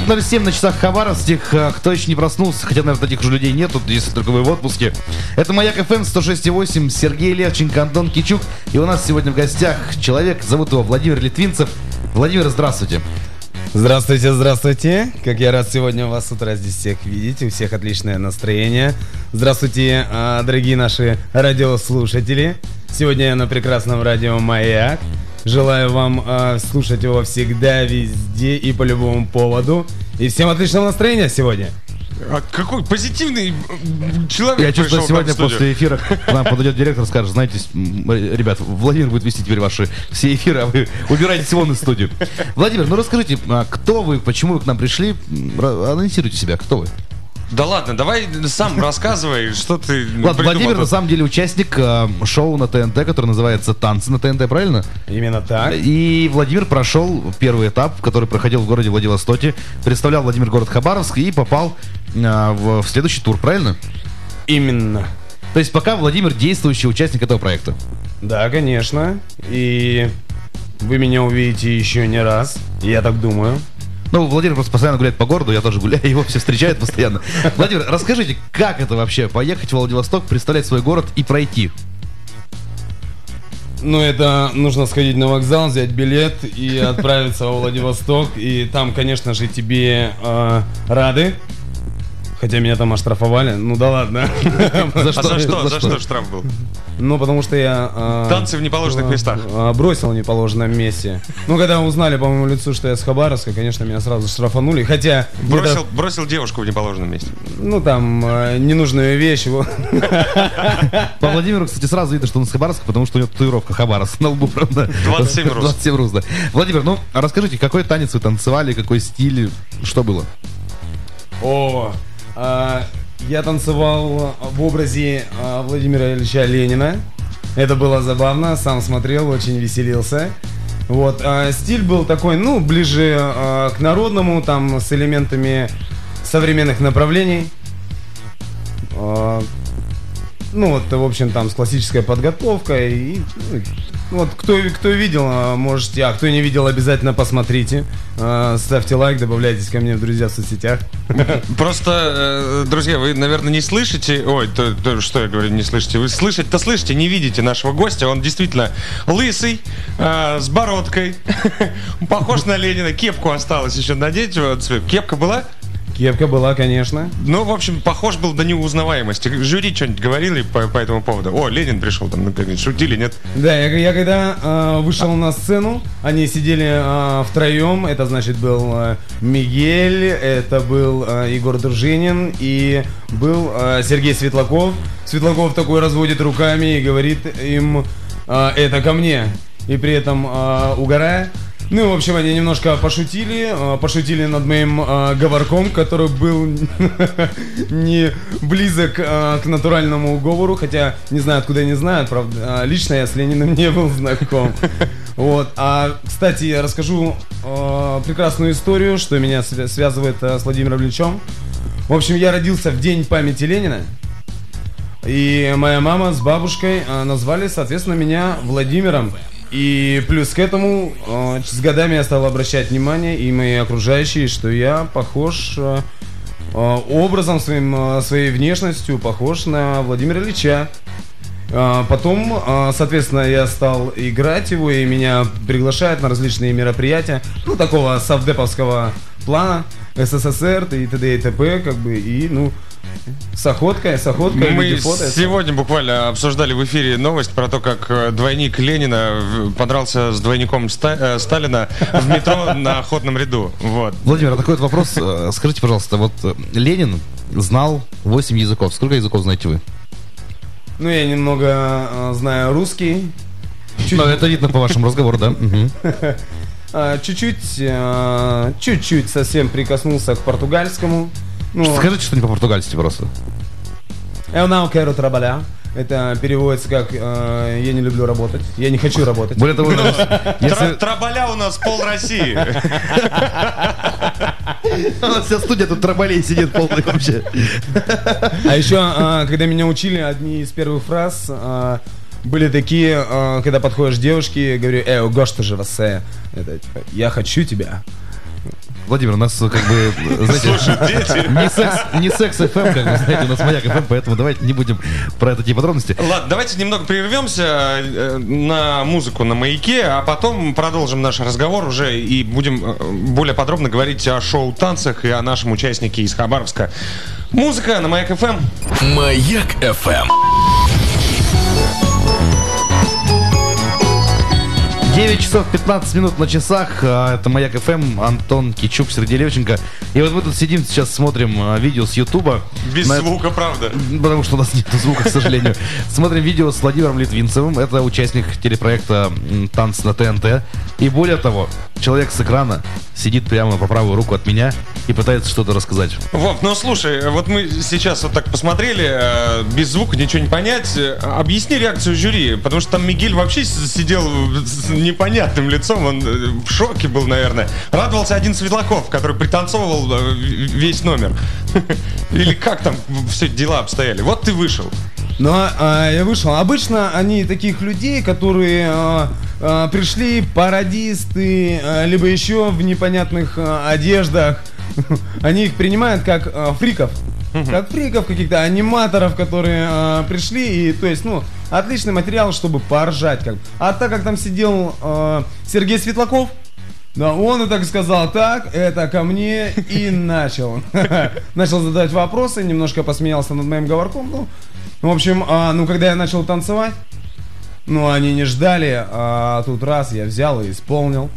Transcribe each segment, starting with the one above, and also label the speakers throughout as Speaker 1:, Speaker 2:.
Speaker 1: 19:07 на часах Хабаровских. Кто еще не проснулся, хотя, наверное, таких же людей нету, если только вы в отпуске. Это Маяк ФМ 106.8, Сергей Левченко, Антон Кичук. И у нас сегодня в гостях человек, зовут его Владимир Литвинцев. Владимир, здравствуйте.
Speaker 2: Здравствуйте, здравствуйте. Как я рад сегодня вас с утра здесь всех видеть. У всех отличное настроение. Здравствуйте, дорогие наши радиослушатели. Сегодня я на прекрасном радио Маяк. Желаю вам слушать его всегда, везде и по любому поводу. И всем отличного настроения сегодня.
Speaker 3: А какой позитивный человек.
Speaker 1: Я чувствую, сегодня после эфира к нам подойдет директор и скажет: знаете, ребят, Владимир будет вести теперь ваши все эфиры, а вы убирайтесь вон из студии. Владимир, ну расскажите, кто вы, почему вы к нам пришли? Анонсируйте себя, кто вы?
Speaker 3: Да ладно, давай сам рассказывай, что ты
Speaker 1: Ладно, Владимир на самом деле участник шоу на ТНТ, которое называется «Танцы на ТНТ», правильно?
Speaker 2: Именно так.
Speaker 1: И Владимир прошел первый этап, который проходил в городе Владивостоке. Представлял Владимир город Хабаровск и попал в следующий тур, правильно?
Speaker 2: Именно.
Speaker 1: То есть пока Владимир действующий участник этого проекта?
Speaker 2: Да, конечно. И вы меня увидите еще не раз, я так думаю.
Speaker 1: Ну, Владимир просто постоянно гуляет по городу, я тоже гуляю, его все встречают постоянно. Владимир, расскажите, как это вообще, поехать в Владивосток, представлять свой город и пройти?
Speaker 2: Ну, это нужно сходить на вокзал, взять билет и отправиться во Владивосток. И там, конечно же, тебе рады. Хотя меня там оштрафовали. Ну да ладно.
Speaker 3: За что штраф был?
Speaker 2: Ну, потому что я...
Speaker 3: Танцы в неположенных местах.
Speaker 2: Бросил в неположенном месте. Ну, когда узнали по моему лицу, что я с Хабаровска, конечно, меня сразу штрафанули. Хотя...
Speaker 3: Бросил девушку в неположенном месте.
Speaker 2: Ну, там, ненужную вещь.
Speaker 1: По Владимиру, кстати, сразу видно, что он с Хабаровска, потому что у него татуировка Хабаровск на лбу, правда?
Speaker 3: 27 роз.
Speaker 1: 27 роз, да. Владимир, ну, расскажите, какой танец вы танцевали, какой стиль, что было?
Speaker 2: Я танцевал в образе Владимира Ильича Ленина. Это было забавно, сам смотрел, очень веселился. Вот, стиль был такой, ну, ближе к народному, там, с элементами современных направлений. Ну, вот, в общем, там, с классической подготовкой. И, вот, кто видел, можете, а кто не видел, обязательно посмотрите. Ставьте лайк, добавляйтесь ко мне в друзья в соцсетях.
Speaker 3: Просто, друзья, вы, наверное, не слышите. Ой, что я говорю, не слышите. Вы слышать-то слышите, не видите нашего гостя. Он действительно лысый, с бородкой. Похож на Ленина. Кепку осталось еще надеть. Кепка была?
Speaker 2: Кепка была, конечно.
Speaker 3: Ну, в общем, похож был до неузнаваемости. Жюри что-нибудь говорили по этому поводу? О, Ленин пришел, там, шутили, нет?
Speaker 2: Да, я когда вышел на сцену, они сидели втроем. Это, значит, был Мигель, это был Егор Дружинин и был Сергей Светлаков. Светлаков такой разводит руками и говорит им: это ко мне. И при этом угорая. Ну, в общем, они немножко пошутили над моим говорком, который был не близок к натуральному говору, хотя не знаю, откуда они знают, правда. Лично я с Лениным не был знаком. Вот. Кстати, я расскажу прекрасную историю, что меня связывает с Владимиром Ильичем. В общем, я родился в день памяти Ленина. И моя мама с бабушкой назвали, соответственно, меня Владимиром. И плюс к этому, с годами я стал обращать внимание, и мои окружающие, что я похож образом своей внешностью, похож на Владимира Ильича. Потом, соответственно, я стал играть его, и меня приглашают на различные мероприятия, ну, такого совдеповского плана, СССР и т.д. и т.п. как бы, и, ну... С охоткой.
Speaker 3: Мы сегодня буквально обсуждали в эфире новость про то, как двойник Ленина подрался с двойником Сталина в метро на охотном ряду. Вот.
Speaker 1: Владимир, такой вот вопрос. Скажите, пожалуйста, вот Ленин знал 8 языков. Сколько языков знаете вы?
Speaker 2: Ну, я немного знаю русский.
Speaker 1: Ну, это видно по вашему разговору, да?
Speaker 2: Чуть-чуть совсем прикоснулся к португальскому.
Speaker 1: Ну, скажите что-нибудь по-португальски просто.
Speaker 2: Eu não quero trabalhar. Это переводится как «я не люблю работать», «я не хочу работать».
Speaker 1: Более того,
Speaker 3: Трабаля у нас пол России.
Speaker 1: Вся студия тут трабалей сидит полный вообще.
Speaker 2: А еще, когда меня учили, одни из первых фраз были такие, когда подходишь к девушке, говорю: «Гош, ты же васе». Это типа: «я хочу тебя».
Speaker 1: Владимир, у нас как бы, знаете, не секс FM, как вы знаете, у нас Маяк FM, поэтому давайте не будем про это такие подробности.
Speaker 3: Ладно, давайте немного прервемся на музыку на Маяке, а потом продолжим наш разговор уже и будем более подробно говорить о шоу-танцах и о нашем участнике из Хабаровска. Музыка на Маяк FM.
Speaker 4: Маяк FM.
Speaker 1: 9 часов 15 минут на часах. Это Маяк ФМ, Антон Кичук, Сергей Левченко. И вот мы тут сидим, сейчас смотрим видео с Ютуба.
Speaker 3: Без звука, правда.
Speaker 1: Потому что у нас нет звука, к сожалению. Смотрим видео с Владимиром Литвинцевым. Это участник телепроекта «Танцы на ТНТ». И более того, человек с экрана сидит прямо по правую руку от меня и пытается что-то рассказать.
Speaker 3: Вов, ну слушай, вот мы сейчас вот так посмотрели, без звука ничего не понять. Объясни реакцию жюри, потому что там Мигель вообще сидел с непонятным лицом, он в шоке был, наверное. Радовался один Светлаков, который пританцовывал весь номер. Или как там все дела обстояли? Вот ты вышел.
Speaker 2: Ну, я вышел. Обычно они таких людей, которые пришли, пародисты, либо еще в непонятных одеждах, они их принимают как фриков. Как фриков, каких-то аниматоров, которые пришли, и, то есть, ну, отличный материал, чтобы поржать. А так как там сидел Сергей Светлаков, да, он и так сказал: так, это ко мне, и начал задавать вопросы, немножко посмеялся над моим говорком. Ну, в общем, когда я начал танцевать, они не ждали, а тут раз я взял и исполнил.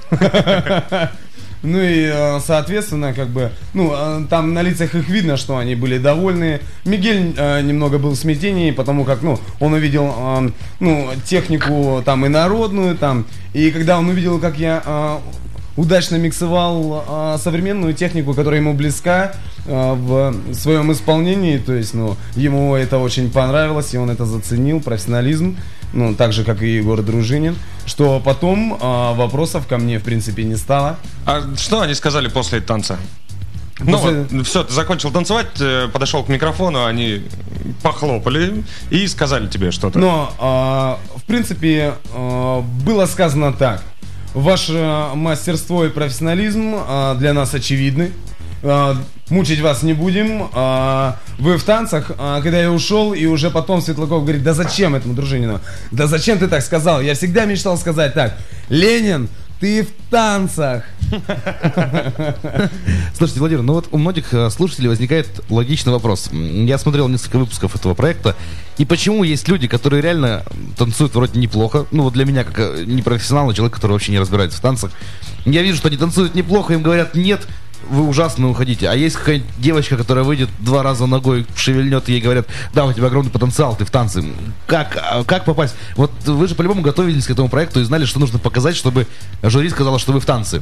Speaker 2: Ну и, соответственно, там на лицах их видно, что они были довольны. Мигель немного был в смятении, потому как, он увидел, технику там и народную, там. И когда он увидел, как я удачно миксовал современную технику, которая ему близка в своем исполнении, то есть, ему это очень понравилось, и он это заценил, профессионализм, так же, как и Егор Дружинин, что потом вопросов ко мне, в принципе, не стало.
Speaker 3: А что они сказали после танца? Все, ты закончил танцевать, подошел к микрофону, они похлопали и сказали тебе что-то.
Speaker 2: В принципе, было сказано так: ваше мастерство и профессионализм для нас очевидны. Мучить вас не будем. Вы в танцах. Когда я ушел, и уже потом Светлаков говорит: да зачем этому Дружинину? Да зачем ты так сказал? Я всегда мечтал сказать так: Ленин, ты в танцах.
Speaker 1: Слушайте, Владимир, у многих слушателей возникает логичный вопрос. Я смотрел несколько выпусков этого проекта, и почему есть люди, которые реально танцуют вроде неплохо, для меня, как непрофессионал, человек, который вообще не разбирается в танцах, я вижу, что они танцуют неплохо, им говорят: нет, вы ужасно, уходите. А есть какая-нибудь девочка, которая выйдет 2 раза ногой, шевельнет, и ей говорят: да, у тебя огромный потенциал, ты в танце. Как попасть? Вот вы же по-любому готовились к этому проекту и знали, что нужно показать, чтобы жюри сказало, что вы в танце.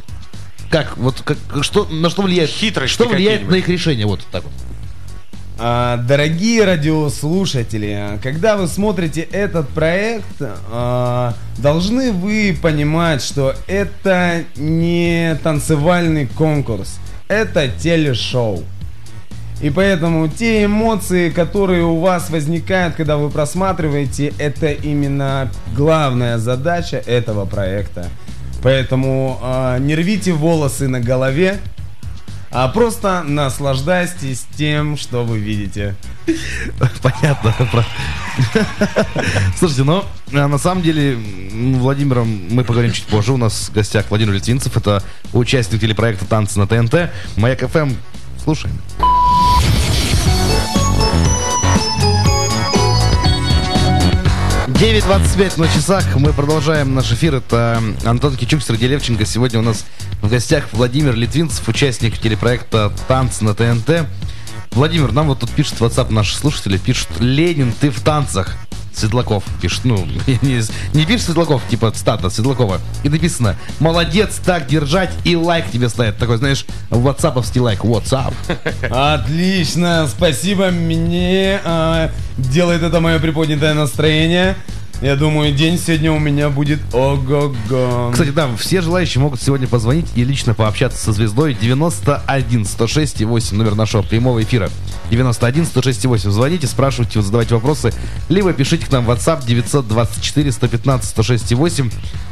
Speaker 1: На что влияет?
Speaker 3: Хитрости
Speaker 1: что влияет на их решение? Вот так вот.
Speaker 2: Дорогие радиослушатели, когда вы смотрите этот проект, должны вы понимать, что это не танцевальный конкурс, это телешоу. И поэтому те эмоции, которые у вас возникают, когда вы просматриваете, это именно главная задача этого проекта. Поэтому не рвите волосы на голове, а просто наслаждайтесь тем, что вы видите.
Speaker 1: Понятно. Слушайте, на самом деле, Владимиром мы поговорим чуть позже. У нас в гостях Владимир Литвинцев. Это участник телепроекта «Танцы на ТНТ». Маяк ФМ. Слушаем. 9:25 на часах. Мы продолжаем наш эфир. Это Антон Кичук, Сергей Левченко. Сегодня у нас в гостях Владимир Литвинцев, участник телепроекта «Танцы на ТНТ». Владимир, нам вот тут пишет в WhatsApp наши слушатели, пишут: Ленин, ты в танцах. Светлаков пишет, не пишет Светлаков, типа цитата Светлакова. И написано: молодец, так держать, и лайк тебе ставит. Такой, знаешь, ватсаповский лайк, WhatsApp.
Speaker 2: Отлично, спасибо, мне делает это мое приподнятое настроение. Я думаю, день сегодня у меня будет ого-го.
Speaker 1: Кстати, да, все желающие могут сегодня позвонить и лично пообщаться со звездой. 91-106-8, номер нашего прямого эфира. 91-106-8. Звоните, спрашивайте, задавайте вопросы. Либо пишите к нам в WhatsApp 924-115-106-8.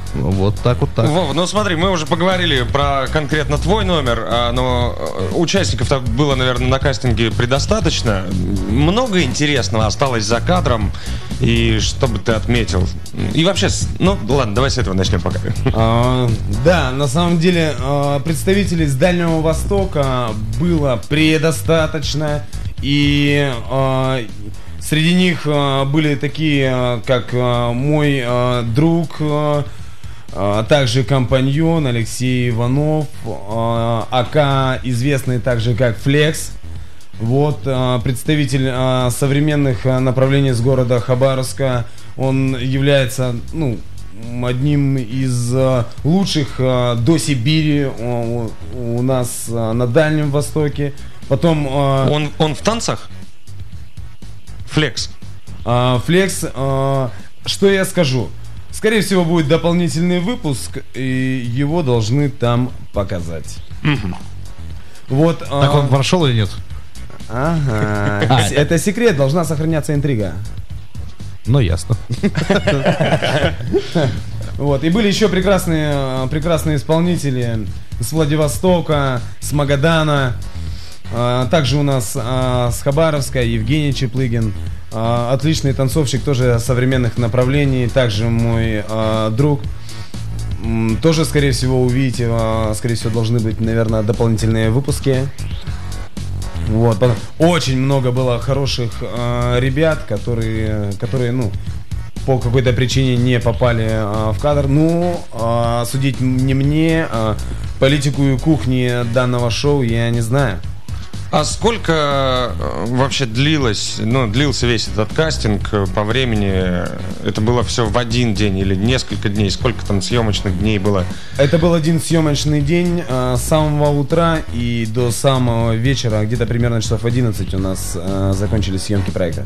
Speaker 1: Вот так вот так.
Speaker 3: Вов, ну смотри, мы уже поговорили про конкретно твой номер, но участников-то было, наверное, на кастинге предостаточно. Много интересного осталось за кадром, и что бы ты отметил? И вообще, ну ладно, давай с этого начнем пока.
Speaker 2: Да, на самом деле представителей с Дальнего Востока было предостаточно, и среди них были такие, как мой друг, также компаньон Алексей Иванов, АК, известный также как Флекс. Вот, представитель современных направлений с города Хабаровска. Он является, одним из лучших до Сибири у нас на Дальнем Востоке. Потом...
Speaker 3: Он в танцах? Флекс.
Speaker 2: Флекс, что я скажу? Скорее всего, будет дополнительный выпуск, и его должны там показать. Вот.
Speaker 1: Так он прошел или нет?
Speaker 2: Ага. Это секрет, должна сохраняться интрига.
Speaker 1: Ну, ясно.
Speaker 2: Вот. И были еще прекрасные исполнители с Владивостока, с Магадана. Также у нас с Хабаровска Евгений Чеплыгин. Отличный танцовщик, тоже современных направлений. Также мой друг. Тоже, скорее всего, увидите. Скорее всего, должны быть, наверное, дополнительные выпуски. Вот. Очень много было хороших ребят, которые, по какой-то причине не попали в кадр. Судить не мне, политику и кухни данного шоу я не знаю.
Speaker 3: А сколько вообще длился весь этот кастинг по времени? Это было все в один день или несколько дней? Сколько там съемочных дней было?
Speaker 2: Это был один съемочный день с самого утра и до самого вечера, где-то примерно часов 11 у нас закончились съемки проекта.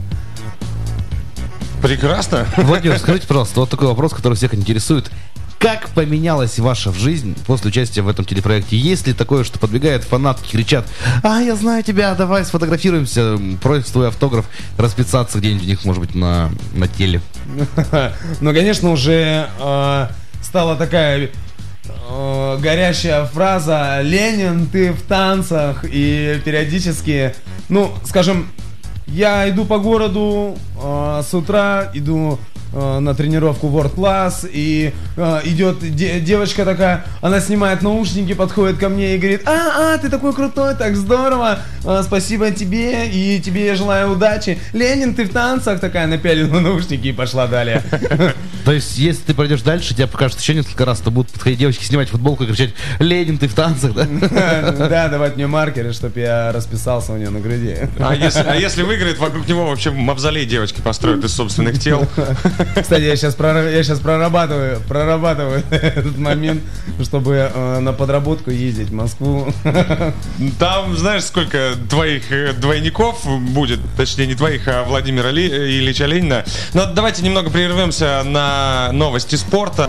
Speaker 3: Прекрасно.
Speaker 1: Владимир, скажите, пожалуйста, вот такой вопрос, который всех интересует. Как поменялась ваша жизнь после участия в этом телепроекте? Есть ли такое, что подбегают фанатки, кричат: я знаю тебя, давай сфотографируемся, просят твой автограф, расписаться где-нибудь у них, может быть, на теле?
Speaker 2: Ну, конечно, уже стала такая горящая фраза: «Ленин, ты в танцах». И периодически, скажем, я иду по городу с утра, иду на тренировку World Class, и идет девочка такая, она снимает наушники, подходит ко мне и говорит: ты такой крутой, так здорово, спасибо тебе, и тебе я желаю удачи. Ленин, ты в танцах, такая, напялила наушники и пошла далее.
Speaker 1: То есть, если ты пройдешь дальше, тебя покажут еще несколько раз, то будут подходить девочки, снимать футболку и кричать: «Ленин, ты в танцах», да?
Speaker 2: Да, давать мне маркеры, чтобы я расписался у нее на груди.
Speaker 3: А если выиграет, вокруг него вообще мавзолей девочки построят из собственных тел.
Speaker 2: Кстати, я сейчас прорабатываю этот момент, чтобы на подработку ездить в Москву.
Speaker 3: Там, знаешь, сколько твоих двойников будет, точнее, не твоих, а Владимира Ильича Ленина. Но давайте немного прервемся на новости спорта.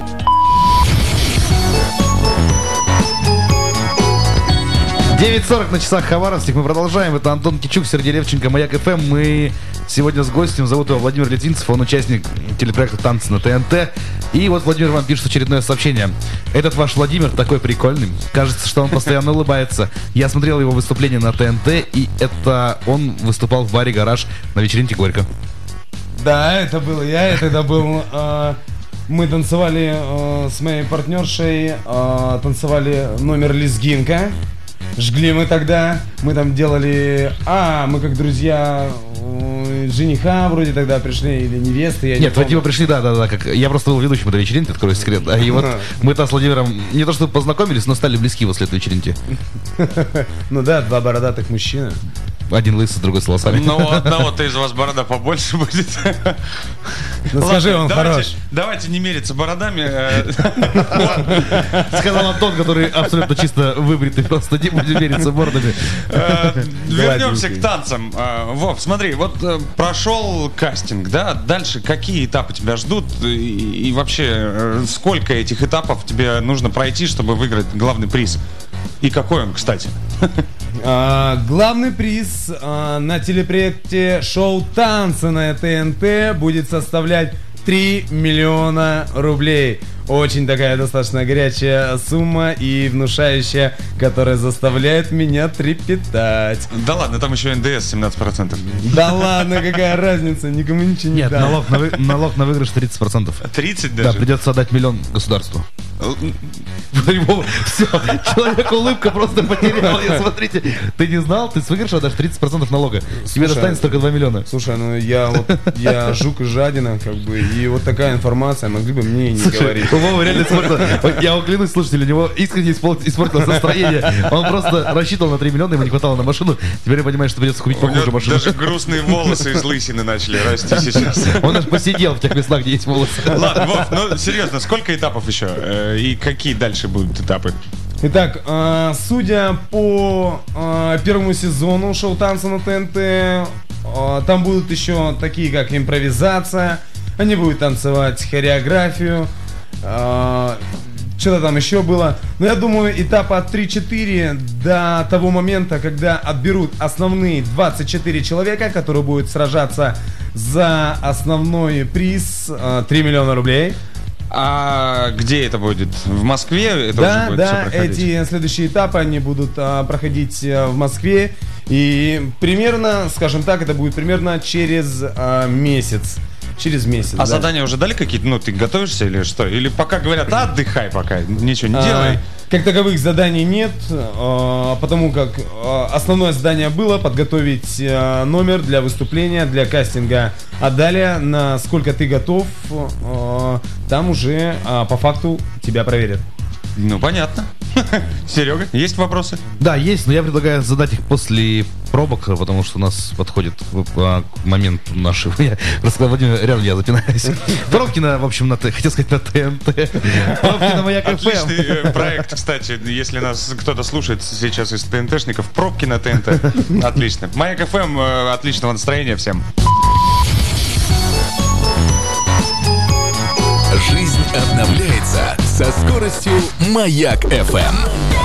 Speaker 1: «9:40 на часах Хабаровских». Мы продолжаем. Это Антон Кичук, Сергей Левченко, Маяк ФМ. Мы сегодня с гостем. Зовут его Владимир Литвинцев. Он участник телепроекта «Танцы на ТНТ». И вот Владимир вам пишет очередное сообщение. Этот ваш Владимир такой прикольный. Кажется, что он постоянно улыбается. Я смотрел его выступление на ТНТ, и это он выступал в баре «Гараж» на вечеринке «Горько».
Speaker 2: Да, это был я. Это тогда был... Мы танцевали с моей партнершей, танцевали номер «Лезгинка». Жгли мы тогда, мы там делали, мы как друзья жениха вроде тогда пришли, или невесты, я не помню.
Speaker 1: Нет, вы пришли, да, как я просто был ведущим этой вечеринки, открою секрет, да, и вот мы-то с Владимиром не то чтобы познакомились, но стали близки после этой вечеринки.
Speaker 2: Ну да, два бородатых мужчины.
Speaker 1: Один лысый, другой с волосами.
Speaker 3: Ну, у одного-то из вас борода побольше будет.
Speaker 2: Ну скажи, он хорош.
Speaker 3: Давайте не мериться бородами.
Speaker 1: Сказал Антон, который абсолютно чисто выбритый, просто не будем мериться бородами.
Speaker 3: Вернемся к танцам. Вов, смотри, вот прошел кастинг, да? Дальше какие этапы тебя ждут? И вообще, сколько этих этапов тебе нужно пройти, чтобы выиграть главный приз? И какой он, кстати?
Speaker 2: Главный приз на телепроекте шоу «Танцы на ТНТ» будет составлять 3 миллиона рублей. Очень такая достаточно горячая сумма и внушающая, которая заставляет меня трепетать.
Speaker 3: Да ладно, там еще НДС 17%.
Speaker 2: Да ладно, какая разница, никому ничего не
Speaker 1: Нет,
Speaker 2: дам.
Speaker 1: налог на выигрыш 30%.
Speaker 3: 30
Speaker 1: Да,
Speaker 3: даже?
Speaker 1: придется отдать миллион государству. Все, человек улыбка просто потерял. Смотрите, ты не знал, ты с выигрыша отдашь 30% налога. Тебе достанется только 2 миллиона.
Speaker 2: Слушай, ну я жук и жадина, как бы, и вот такая информация могли бы мне и не говорить.
Speaker 1: У Вовы реально испортило. Я клянусь, слушатели, у него искренне испортилось настроение. Он просто рассчитывал на 3 миллиона, ему не хватало на машину. Теперь я понимаю, что придется купить
Speaker 3: У него
Speaker 1: похуже машину.
Speaker 3: даже грустные волосы из лысины начали расти сейчас.
Speaker 1: Он аж посидел в тех местах, где есть волосы.
Speaker 3: Ладно, Вов, ну серьезно, сколько этапов еще? И какие дальше будут этапы?
Speaker 2: Итак, судя по первому сезону шоу «Танцы на ТНТ», там будут еще такие, как импровизация. Они будут танцевать хореографию. Что-то там еще было. Но я думаю, этапа 3-4 до того момента, когда отберут основные 24 человека, которые будут сражаться за основной приз 3 миллиона рублей.
Speaker 3: А где это будет? В Москве это уже будет все проходить?
Speaker 2: Эти следующие этапы, они будут проходить в Москве. И примерно, скажем так, это будет примерно через месяц. Через месяц.
Speaker 3: А задания уже дали какие-то? Ну, ты готовишься или что? Или пока говорят, отдыхай пока, ничего не делай?
Speaker 2: Как таковых заданий нет, потому как основное задание было подготовить номер для выступления, для кастинга. А далее, насколько ты готов, там уже по факту тебя проверят.
Speaker 3: Ну, понятно. Серега, есть вопросы?
Speaker 1: Да, есть, но я предлагаю задать их после пробок, потому что у нас подходит момент нашего. Я рассказал, Владимир, реально я запинаюсь. Пробки на, в общем, хотел сказать, на ТНТ. Пробки на Маяк ФМ.
Speaker 3: Отличный проект, кстати, если нас кто-то слушает сейчас из ТНТшников, пробки на ТНТ. Отлично. Маяк ФМ, отличного настроения всем.
Speaker 4: Жизнь обновляется со скоростью Маяк FM.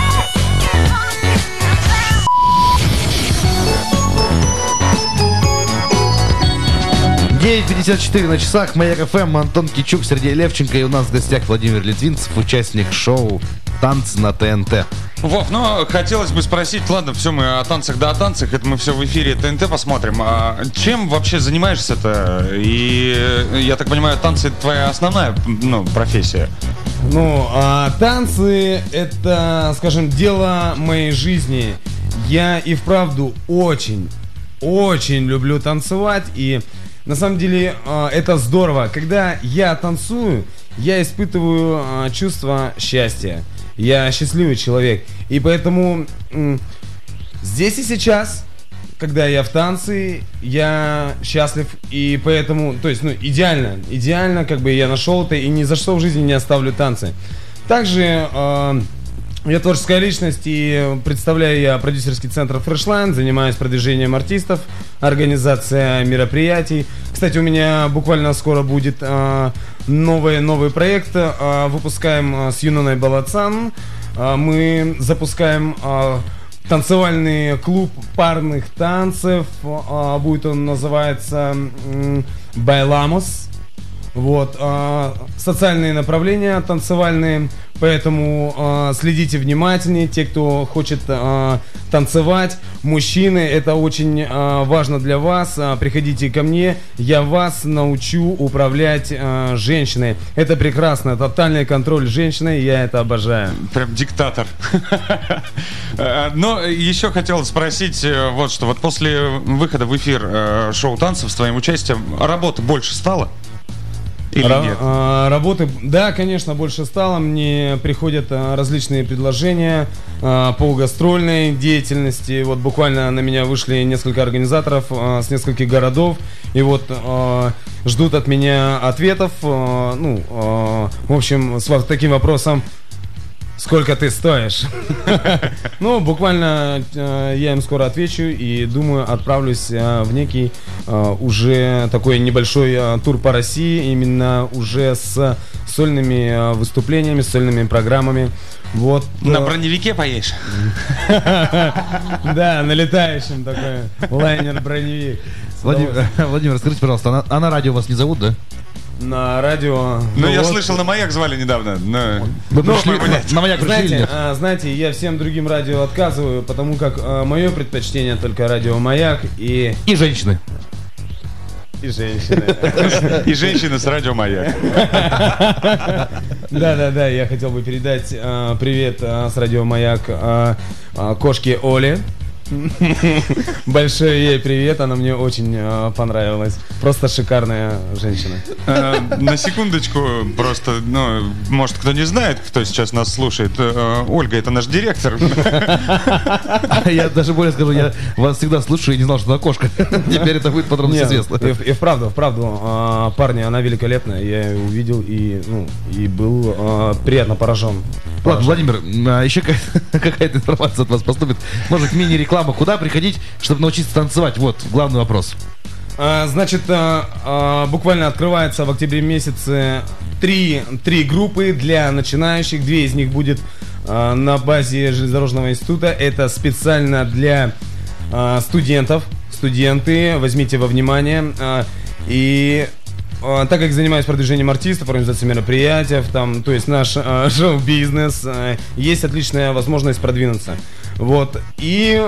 Speaker 1: 9:54 на часах. Маяк ФМ, Антон Кичук, Сергей Левченко. И у нас в гостях Владимир Литвинцев, участник шоу «Танцы на ТНТ».
Speaker 3: Вов, ну, хотелось бы спросить, ладно, все, мы о танцах да о танцах, это мы все в эфире ТНТ посмотрим. А чем вообще занимаешься-то? И, я так понимаю, танцы — это твоя основная, профессия?
Speaker 2: Ну, танцы — это, скажем, дело моей жизни. Я и вправду очень люблю танцевать, и на самом деле это здорово. Когда я танцую, я испытываю чувство счастья. Я счастливый человек. И поэтому здесь и сейчас, когда я в танце, я счастлив. И поэтому, то есть, идеально, как бы я нашел это и ни за что в жизни не оставлю танцы. Также я творческая личность, и представляю я продюсерский центр Freshline, занимаюсь продвижением артистов, организация мероприятий. Кстати, у меня буквально скоро будет новый проект. Выпускаем с Юноной Балацан. Мы запускаем танцевальный клуб парных танцев. Будет он называться Байламос. Вот, социальные направления танцевальные, поэтому следите внимательнее, те, кто хочет танцевать, мужчины, это очень важно для вас, приходите ко мне, я вас научу управлять женщиной, это прекрасно, тотальный контроль женщиной, я это обожаю.
Speaker 3: Прям диктатор. Но еще хотел спросить вот что, вот после выхода в эфир шоу танцев с твоим участием, работы больше стало? Или нет?
Speaker 2: Работы, да, конечно, больше стало. Мне приходят различные предложения по гастрольной деятельности. Вот буквально на меня вышли несколько организаторов с нескольких городов. И вот ждут от меня ответов. В общем, с таким вопросом: сколько ты стоишь? Ну, буквально я им скоро отвечу и думаю, отправлюсь в некий уже такой небольшой тур по России, именно уже с сольными выступлениями, с сольными программами. Вот.
Speaker 3: На броневике поедешь?
Speaker 2: Да, на летающем такой лайнер-броневик.
Speaker 1: Владимир, скажите, пожалуйста, а на радио вас не зовут, да?
Speaker 2: на радио.
Speaker 5: Ну, я
Speaker 2: вот.
Speaker 5: слышал, на «Маяк» звали недавно.
Speaker 1: Вы пришли, на маяк пришли или
Speaker 2: Знаете,
Speaker 1: нет?
Speaker 2: знаете, я всем другим радио отказываю, потому как мое предпочтение только радио «Маяк» и
Speaker 1: И женщины.
Speaker 2: женщины.
Speaker 5: И женщина с радио «Маяк».
Speaker 2: Да, я хотел бы передать привет с радио «Маяк» кошке Оле. Большой ей привет, она мне очень понравилась. Просто шикарная женщина.
Speaker 5: На секундочку, просто, ну, может, кто не знает, кто сейчас нас слушает. Ольга, это наш директор.
Speaker 1: Я даже более скажу, я вас всегда слушаю и не знал, что она кошка. Теперь это будет подробно известно.
Speaker 2: И вправду, парни, она великолепная. Я ее увидел и был приятно поражен.
Speaker 1: Ладно, Владимир, еще какая-то информация от вас поступит. Может, мини-реклама. Куда приходить, чтобы научиться танцевать? Вот, главный вопрос.
Speaker 2: Значит, буквально открывается в октябре месяце три группы для начинающих. 2 из них будет на базе железнодорожного института. Это специально для студентов. Студенты, возьмите во внимание. И так как занимаюсь продвижением артистов, организацией мероприятий, там, то есть наш шоу-бизнес, есть отличная возможность продвинуться. Вот. И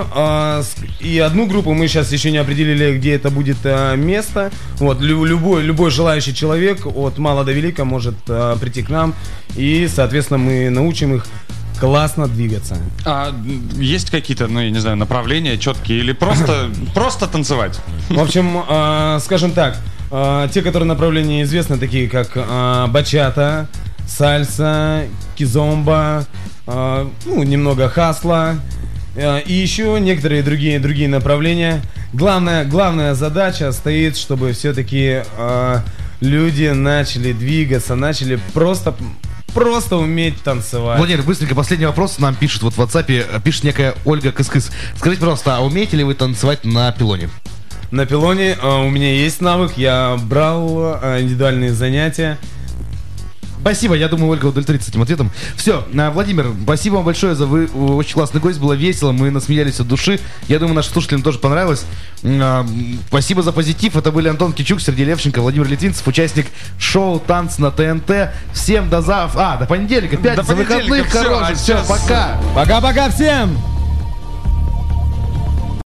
Speaker 2: одну группу мы сейчас еще не определили, где это будет место. Вот. Любой желающий человек от мала до велика может прийти к нам. И, соответственно, мы научим их классно двигаться.
Speaker 5: А есть какие-то, ну, я не знаю, направления четкие или просто танцевать?
Speaker 2: В общем, скажем так, те, которые направления известны, такие как бачата, сальса, кизомба, ну, немного хасла и еще некоторые другие направления. Главная задача стоит, чтобы все-таки люди начали двигаться, начали просто уметь танцевать.
Speaker 1: Владимир, быстренько, последний вопрос нам пишет вот в WhatsApp, пишет некая Ольга Кыс-Кыс. Скажите, пожалуйста, а умеете ли вы танцевать на пилоне?
Speaker 2: На пилоне у меня есть навык, я брал индивидуальные занятия.
Speaker 1: Спасибо, я думаю, Ольга удовлетворится этим ответом. Все, Владимир, спасибо вам большое за вы очень классный гость, было весело, мы насмеялись от души. Я думаю, нашим слушателям тоже понравилось. Спасибо за позитив. Это были Антон Кичук, Сергей Левченко, Владимир Литвинцев, участник шоу «Танцы на ТНТ». Всем до понедельника, пятница, выходных, хороших. Все, пока.
Speaker 2: Пока-пока всем!